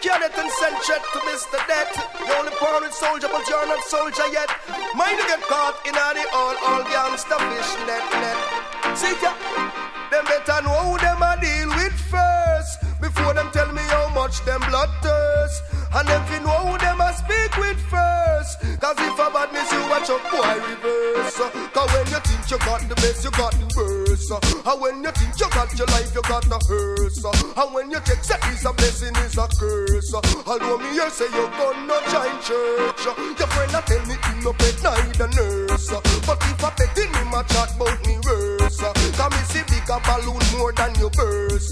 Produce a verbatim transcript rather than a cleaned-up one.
Cadet and send threat to Mister Death. The only parent soldier, but you're not soldier yet. Mind you get caught in a the all, all gangster fish net, net. See ya? Them better know who them a deal with first, before them tell me how much them blood thirst. And them fi know who them a speak with first, cause if a badness you watch a boy reverse. Cause when you think you got the best, you got the worst. And when you think you got your life, you got the hearse. And when you take say it's a blessing, it's a curse. Although me here say you gonna join church, your friend a tell me he no pet neither nurse. But if I pet in him a chat about me worse, cause me see bigger balloon more than your purse.